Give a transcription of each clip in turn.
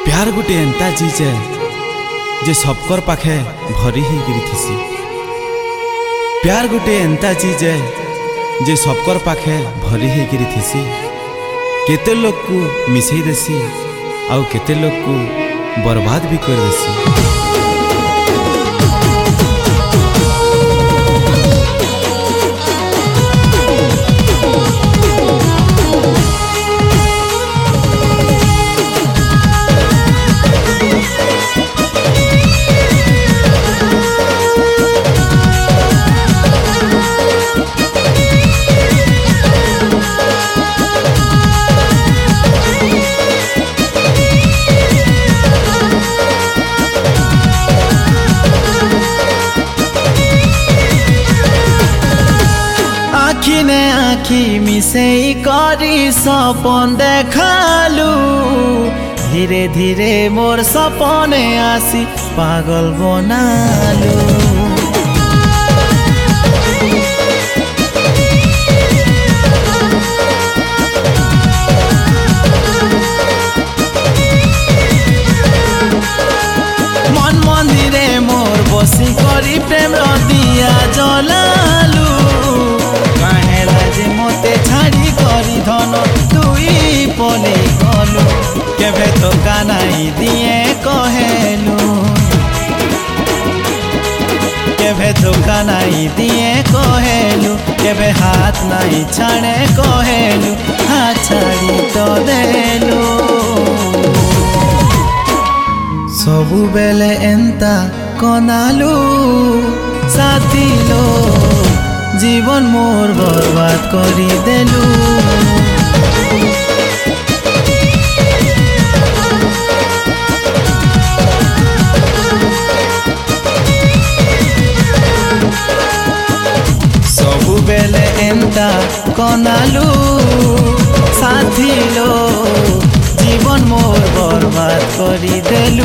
प्यार गोटे एंता चीज है जे सबकर पाखे भरी ही गिरी। प्यार गोटे एंता चीज है जे सबकर पाखे भरी ही गिरी। केते लोग को मिसई देसी आउ केते लोग को बर्बाद भी कर देसी। आखी मिसेई करी सपन देखालू, धीरे धीरे मोर सपने आसी पागल बनालू। मन मंदिरे मोर बसी करी प्रेम दिया जलालू। मते छाड़ी करी धन तुई पले गलु, केभे धोखा नाई दिए कहेलु, केभे धोखा नाई दिए कहेलु, केभे हाथ नाई छाड़े कहेलु, हाथ छाड़ी तो देलु। सबु बेले एंता कनालु साथी लो, जीवन मोर बर्बाद करी देलु। सबु बेले एंता कनालु साथी लो, जीवन मोर बर्बाद करी देलु।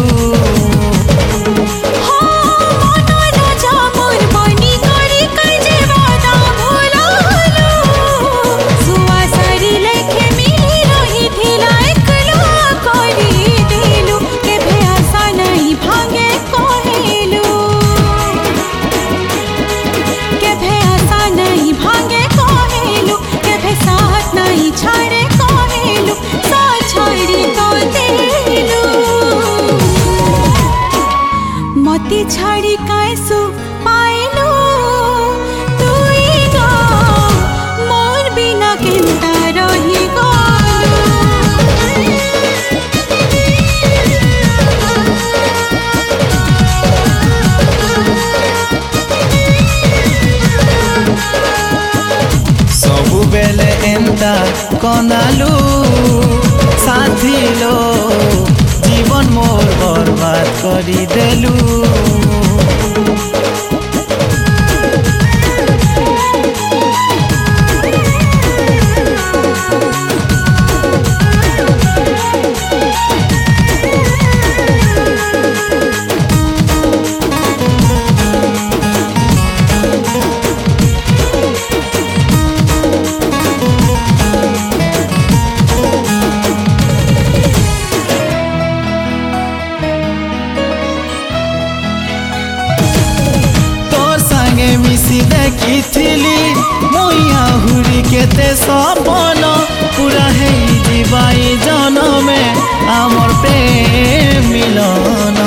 मती छाड़ी कैसु पाइलु, तुई गो मोर बिना केंता रही गलु। सबु बेले एंता कनालु साथी लो, जीवन मोर बर्बाद करी देलु। मिसी देखी मुइया हुरी केते सपन, पूरा है जीवाई जनमे आमर प्रेम मिलन।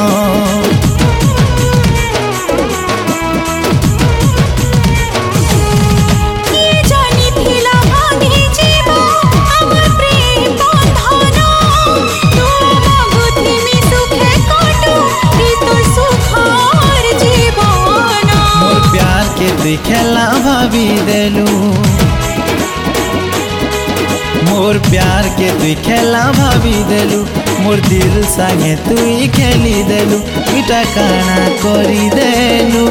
खेला भाभी देलु मोर प्यार के तुई खेला भाभी देलु, मोर दिल संगे तुई खेली देलु, इटा काना करी देलु।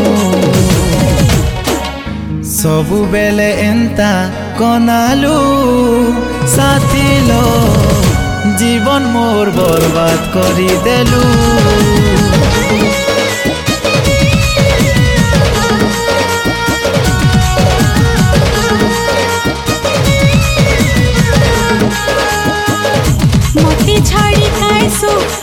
सबु बेले एंता कनालु साथी लो, जीवन मोर बर्बाद करी देलु। छाड़ी कैसु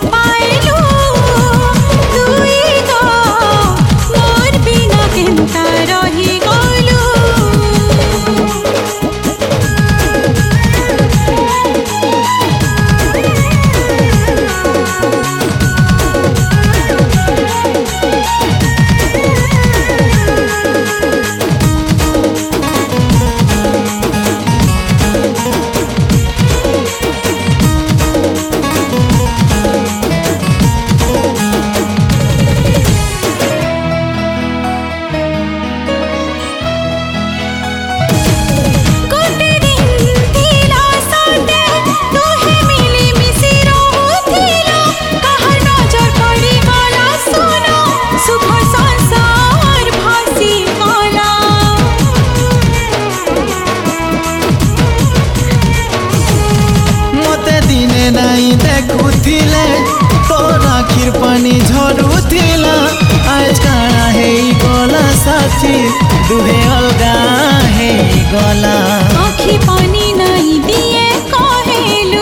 नहीं देखुथिले तोर आखिर पानी झरुथिला आज काना हे गला साथी दुहे अलगा हे गला आँखी पानी नहीं दिए कहेलू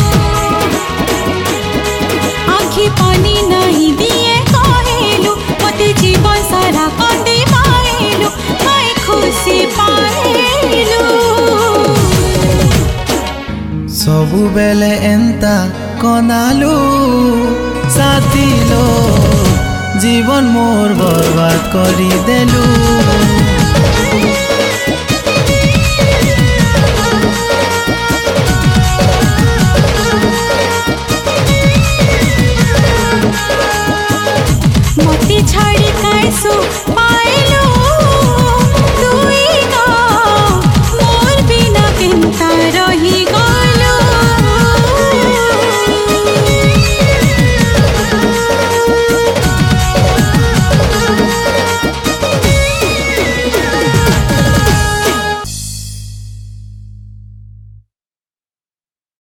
आँखी पानी नहीं दिए कहेलू मते जीवन सारा कंदे पाएलू मैं खुशी पाएलू सबु बेले एंता कनालू साथी लो जीवन मोर बर्बाद करी देलू।